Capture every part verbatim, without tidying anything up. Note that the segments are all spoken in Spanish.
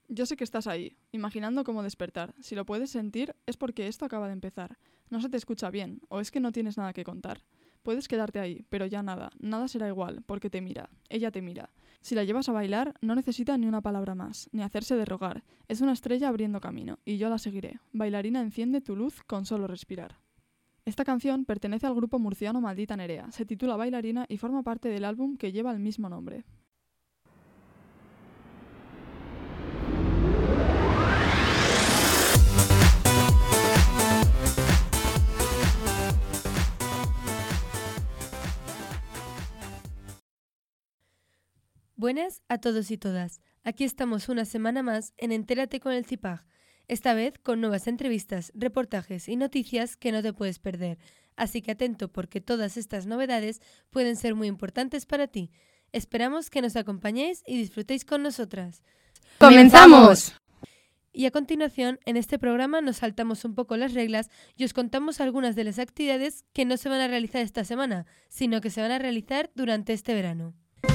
Yo sé que estás ahí, imaginando cómo despertar. Si lo puedes sentir, es porque esto acaba de empezar. No se te escucha bien, o es que no tienes nada que contar. Puedes quedarte ahí, pero ya nada, nada será igual, porque te mira, ella te mira. Si la llevas a bailar, no necesita ni una palabra más, ni hacerse de rogar. Es una estrella abriendo camino, y yo la seguiré. Bailarina, enciende tu luz con solo respirar. Esta canción pertenece al grupo murciano Maldita Nerea, se titula Bailarina y forma parte del álbum que lleva el mismo nombre. Buenas a todos y todas. Aquí estamos una semana más en Entérate con el CIPAG, esta vez con nuevas entrevistas, reportajes y noticias que no te puedes perder. Así que atento porque todas estas novedades pueden ser muy importantes para ti. Esperamos que nos acompañéis y disfrutéis con nosotras. ¡Comenzamos! Y a continuación, en este programa nos saltamos un poco las reglas y os contamos algunas de las actividades que no se van a realizar esta semana, sino que se van a realizar durante este verano.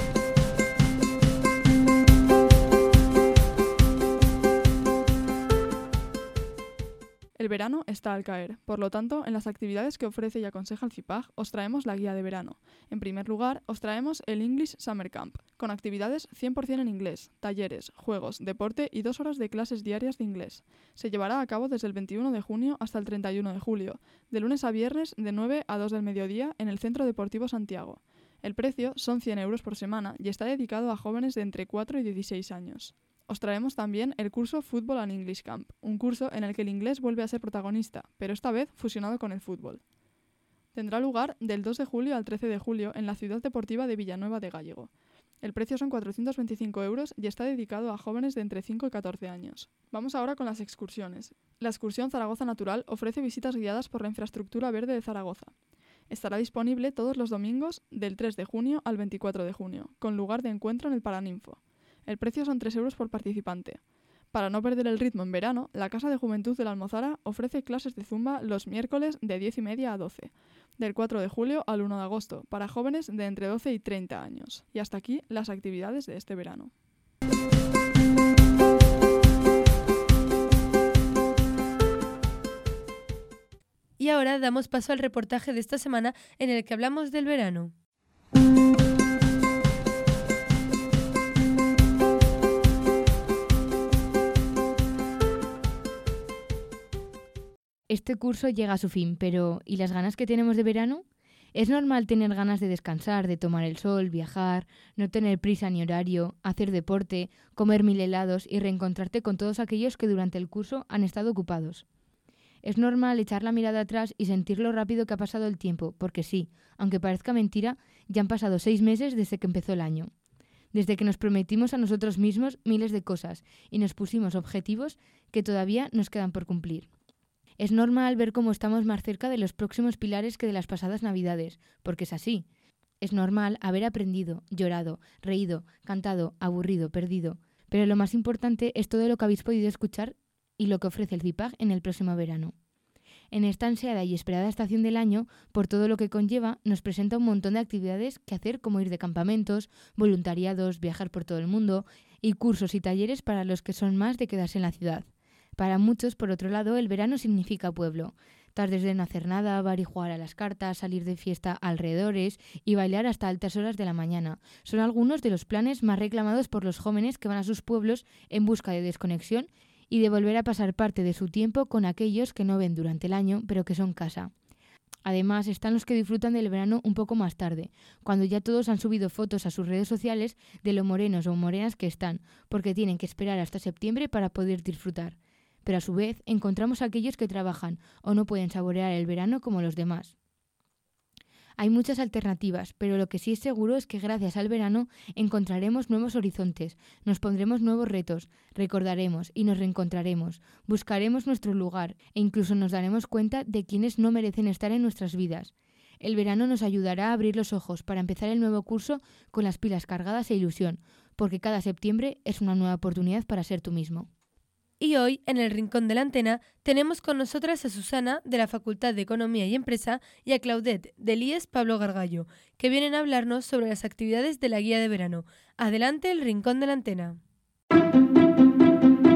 El verano está al caer, por lo tanto, en las actividades que ofrece y aconseja el CIPAG os traemos la guía de verano. En primer lugar, os traemos el English Summer Camp, con actividades cien por ciento en inglés, talleres, juegos, deporte y dos horas de clases diarias de inglés. Se llevará a cabo desde el veintiuno de junio hasta el treinta y uno de julio, de lunes a viernes de nueve a dos del mediodía en el Centro Deportivo Santiago. El precio son cien euros por semana y está dedicado a jóvenes de entre cuatro y dieciséis años. Os traemos también el curso Football and English Camp, un curso en el que el inglés vuelve a ser protagonista, pero esta vez fusionado con el fútbol. Tendrá lugar del dos de julio al trece de julio en la ciudad deportiva de Villanueva de Gállego. El precio son cuatrocientos veinticinco euros y está dedicado a jóvenes de entre cinco y catorce años. Vamos ahora con las excursiones. La excursión Zaragoza Natural ofrece visitas guiadas por la infraestructura verde de Zaragoza. Estará disponible todos los domingos del tres de junio al veinticuatro de junio, con lugar de encuentro en el Paraninfo. El precio son tres euros por participante. Para no perder el ritmo en verano, la Casa de Juventud de la Almozara ofrece clases de zumba los miércoles de diez y media a doce, del cuatro de julio al uno de agosto, para jóvenes de entre doce y treinta años. Y hasta aquí las actividades de este verano. Y ahora damos paso al reportaje de esta semana en el que hablamos del verano. Este curso llega a su fin, pero ¿y las ganas que tenemos de verano? Es normal tener ganas de descansar, de tomar el sol, viajar, no tener prisa ni horario, hacer deporte, comer mil helados y reencontrarte con todos aquellos que durante el curso han estado ocupados. Es normal echar la mirada atrás y sentir lo rápido que ha pasado el tiempo, porque sí, aunque parezca mentira, ya han pasado seis meses desde que empezó el año. Desde que nos prometimos a nosotros mismos miles de cosas y nos pusimos objetivos que todavía nos quedan por cumplir. Es normal ver cómo estamos más cerca de los próximos pilares que de las pasadas Navidades, porque es así. Es normal haber aprendido, llorado, reído, cantado, aburrido, perdido. Pero lo más importante es todo lo que habéis podido escuchar y lo que ofrece el CIPAG en el próximo verano. En esta ansiada y esperada estación del año, por todo lo que conlleva, nos presenta un montón de actividades que hacer, como ir de campamentos, voluntariados, viajar por todo el mundo y cursos y talleres para los que son más de quedarse en la ciudad. Para muchos, por otro lado, el verano significa pueblo. Tardes de no hacer nada, bar y jugar a las cartas, salir de fiesta alrededores y bailar hasta altas horas de la mañana. Son algunos de los planes más reclamados por los jóvenes que van a sus pueblos en busca de desconexión y de volver a pasar parte de su tiempo con aquellos que no ven durante el año, pero que son casa. Además, están los que disfrutan del verano un poco más tarde, cuando ya todos han subido fotos a sus redes sociales de lo morenos o morenas que están, porque tienen que esperar hasta septiembre para poder disfrutar. Pero a su vez encontramos a aquellos que trabajan o no pueden saborear el verano como los demás. Hay muchas alternativas, pero lo que sí es seguro es que gracias al verano encontraremos nuevos horizontes, nos pondremos nuevos retos, recordaremos y nos reencontraremos, buscaremos nuestro lugar e incluso nos daremos cuenta de quienes no merecen estar en nuestras vidas. El verano nos ayudará a abrir los ojos para empezar el nuevo curso con las pilas cargadas e ilusión, porque cada septiembre es una nueva oportunidad para ser tú mismo. Y hoy, en el Rincón de la Antena, tenemos con nosotras a Susana, de la Facultad de Economía y Empresa, y a Claudette, del I E S Pablo Gargallo, que vienen a hablarnos sobre las actividades de la guía de verano. Adelante, el Rincón de la Antena.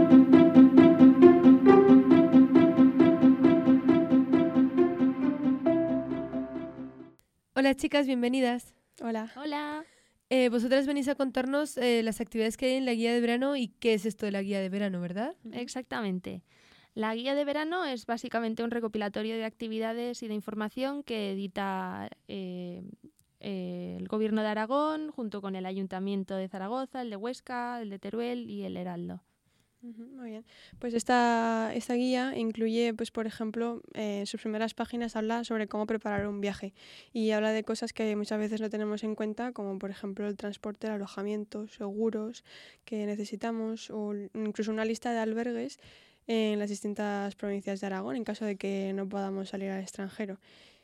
Hola chicas, bienvenidas. Hola. Hola. Eh, vosotras venís a contarnos eh, las actividades que hay en la guía de verano y qué es esto de la guía de verano, ¿verdad? Exactamente. La guía de verano es básicamente un recopilatorio de actividades y de información que edita eh, eh, el Gobierno de Aragón junto con el Ayuntamiento de Zaragoza, el de Huesca, el de Teruel y el Heraldo. Ujú, muy bien. Pues esta, esta guía incluye, pues por ejemplo, eh, en sus primeras páginas habla sobre cómo preparar un viaje y habla de cosas que muchas veces no tenemos en cuenta, como por ejemplo el transporte, el alojamiento, seguros que necesitamos o incluso una lista de albergues en las distintas provincias de Aragón en caso de que no podamos salir al extranjero.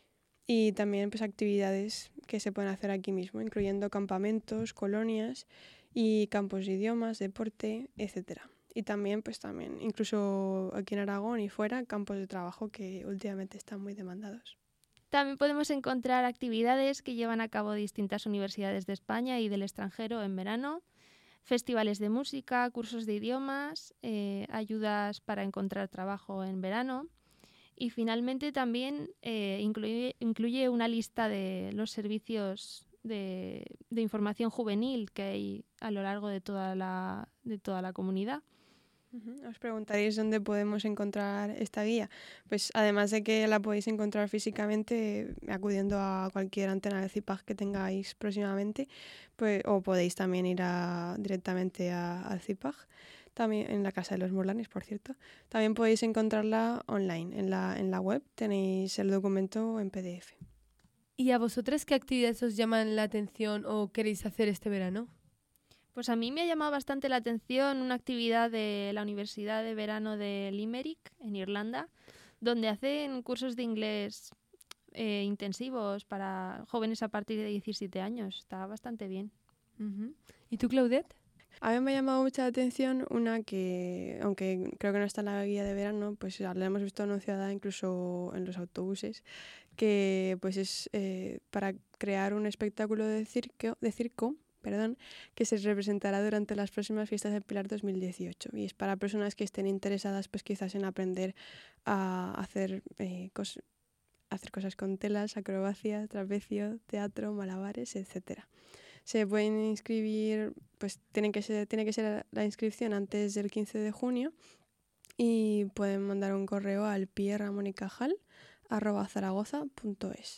Y también pues actividades que se pueden hacer aquí mismo, incluyendo campamentos, colonias y campos de idiomas, deporte, etcétera. Y también, pues también, incluso aquí en Aragón y fuera, campos de trabajo que últimamente están muy demandados. También podemos encontrar actividades que llevan a cabo distintas universidades de España y del extranjero en verano, festivales de música, cursos de idiomas, eh, ayudas para encontrar trabajo en verano y finalmente también eh, incluye, incluye una lista de los servicios de, de información juvenil que hay a lo largo de toda la, de toda la comunidad. Uh-huh. Os preguntaréis dónde podemos encontrar esta guía. Pues además de que la podéis encontrar físicamente acudiendo a cualquier antena de CIPAG que tengáis próximamente, pues, o podéis también ir a, directamente a, al CIPAG, también en la Casa de los Morlanes, por cierto. También podéis encontrarla online. En la, en la web tenéis el documento en P D F. ¿Y a vosotras qué actividades os llaman la atención o queréis hacer este verano? Pues a mí me ha llamado bastante la atención una actividad de la Universidad de Verano de Limerick, en Irlanda, donde hacen cursos de inglés eh, intensivos para jóvenes a partir de diecisiete años. Está bastante bien. Uh-huh. ¿Y tú, Claudette? A mí me ha llamado mucha atención una que, aunque creo que no está en la guía de verano, pues la hemos visto anunciada incluso en los autobuses, que pues es eh, para crear un espectáculo de circo, de circo perdón, que se representará durante las próximas fiestas del Pilar dos mil dieciocho y es para personas que estén interesadas pues quizás en aprender a hacer, eh, cos- hacer cosas con telas, acrobacia, trapecio, teatro, malabares, etcétera. Se pueden inscribir, pues tienen que ser, tiene que ser la inscripción antes del quince de junio y pueden mandar un correo al pierramonicajal arroba zaragoza punto es.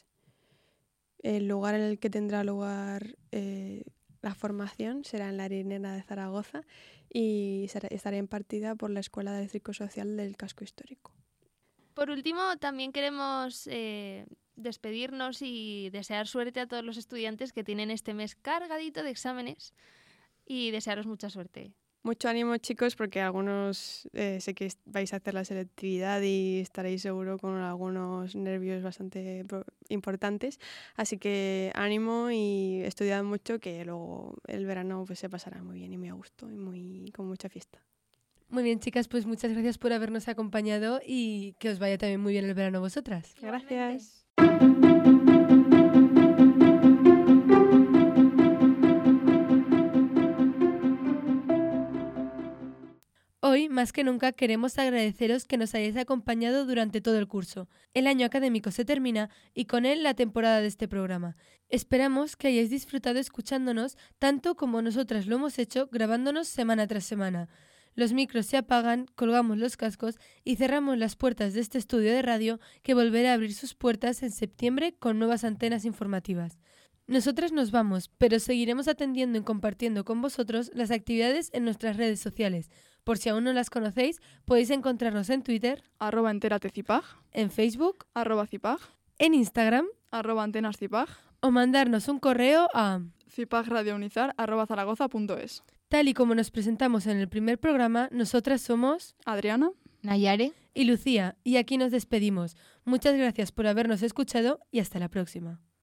El lugar en el que tendrá lugar eh, la formación será en la Arenera de Zaragoza y estará impartida por la Escuela del Circo Social del Casco Histórico. Por último, también queremos eh, despedirnos y desear suerte a todos los estudiantes que tienen este mes cargadito de exámenes y desearos mucha suerte. Mucho ánimo, chicos, porque algunos eh, sé que vais a hacer la selectividad y estaréis seguro con algunos nervios bastante importantes. Así que ánimo y estudiad mucho, que luego el verano pues, se pasará muy bien y muy a gusto y muy, con mucha fiesta. Muy bien, chicas, pues muchas gracias por habernos acompañado y que os vaya también muy bien el verano a vosotras. Gracias. Hoy, más que nunca, queremos agradeceros que nos hayáis acompañado durante todo el curso. El año académico se termina y con él la temporada de este programa. Esperamos que hayáis disfrutado escuchándonos tanto como nosotras lo hemos hecho grabándonos semana tras semana. Los micros se apagan, colgamos los cascos y cerramos las puertas de este estudio de radio que volverá a abrir sus puertas en septiembre con nuevas antenas informativas. Nosotras nos vamos, pero seguiremos atendiendo y compartiendo con vosotros las actividades en nuestras redes sociales. Por si aún no las conocéis, podéis encontrarnos en Twitter, arroba enteratecipag, en Facebook, arroba cipag, en Instagram, arroba antenascipag, o mandarnos un correo a cipagradiounizar arroba zaragoza punto es. Tal y como nos presentamos en el primer programa, nosotras somos Adriana, Nayare y Lucía, y aquí nos despedimos. Muchas gracias por habernos escuchado y hasta la próxima.